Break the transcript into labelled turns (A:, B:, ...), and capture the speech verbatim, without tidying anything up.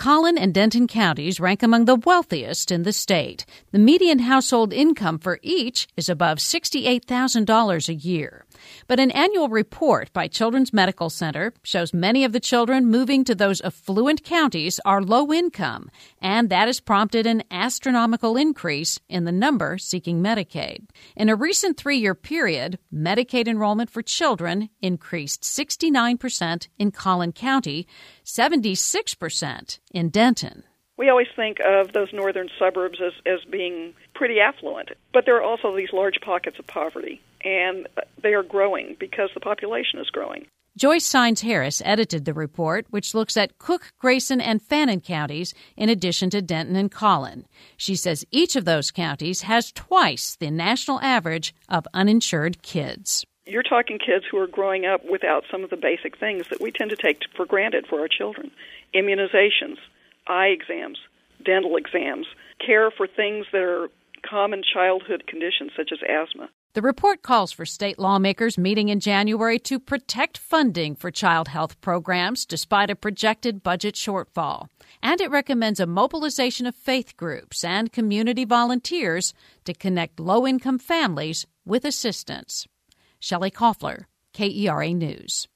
A: Collin and Denton counties rank among the wealthiest in the state. The median household income for each is above sixty-eight thousand dollars a year. But an annual report by Children's Medical Center shows many of the children moving to those affluent counties are low income, and that has prompted an astronomical increase in the number seeking Medicaid. In a recent three-year period, Medicaid enrollment for children increased sixty-nine percent in Collin County, seventy-six percent in Denton.
B: We always think of those northern suburbs as, as being pretty affluent, but there are also these large pockets of poverty, and they are growing because the population is growing.
A: Joyce Sines Harris edited the report, which looks at Cook, Grayson, and Fannin counties in addition to Denton and Collin. She says each of those counties has twice the national average of uninsured kids.
B: You're talking kids who are growing up without some of the basic things that we tend to take for granted for our children. Immunizations, eye exams, dental exams, care for things that are common childhood conditions such as asthma.
A: The report calls for state lawmakers meeting in January to protect funding for child health programs despite a projected budget shortfall. And it recommends a mobilization of faith groups and community volunteers to connect low-income families with assistance. Shelley Koffler, K E R A News.